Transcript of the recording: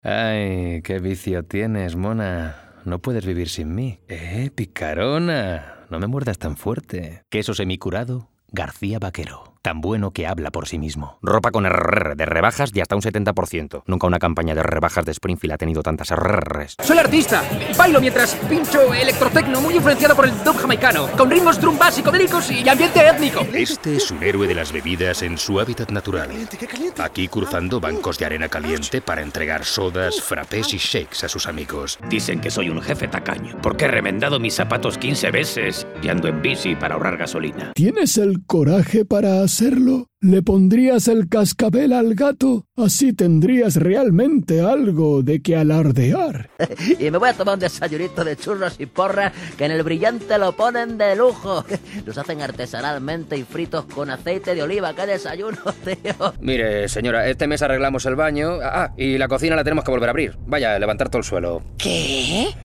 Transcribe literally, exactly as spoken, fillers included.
Ay, qué vicio tienes, mona. No puedes vivir sin mí. Eh, picarona. No me muerdas tan fuerte. Queso semicurado García Vaquero. Tan bueno que habla por sí mismo. Ropa con R R R de rebajas y hasta un setenta por ciento. Nunca una campaña de rebajas de Springfield ha tenido tantas R R Rs. Soy artista. Bailo mientras pincho electrotecno muy influenciado por el dub jamaicano, con ritmos drum bass psicodélicos y ambiente étnico. Este es un héroe de las bebidas en su hábitat natural. Aquí cruzando bancos de arena caliente para entregar sodas, frappés y shakes a sus amigos. Dicen que soy un jefe tacaño, porque he remendado mis zapatos quince veces y ando en bici para ahorrar gasolina. ¿Tienes el coraje para hacerlo? ¿Le pondrías el cascabel al gato? Así tendrías realmente algo de que alardear. Y me voy a tomar un desayunito de churros y porras que en el Brillante lo ponen de lujo. Los hacen artesanalmente y fritos con aceite de oliva. ¡Qué desayuno, tío! Mire, señora, este mes arreglamos el baño. Ah, y la cocina la tenemos que volver a abrir. Vaya, levantar todo el suelo. ¿Qué?